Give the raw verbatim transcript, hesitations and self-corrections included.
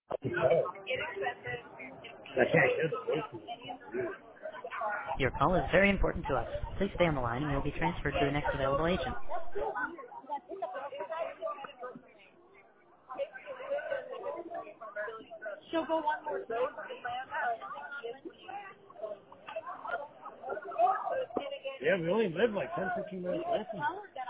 Oh, I can't get the voice. Your call is very important to us. Please stay on the line and you'll be transferred to the next available agent. Yeah, we only live like ten, fifteen minutes away from here.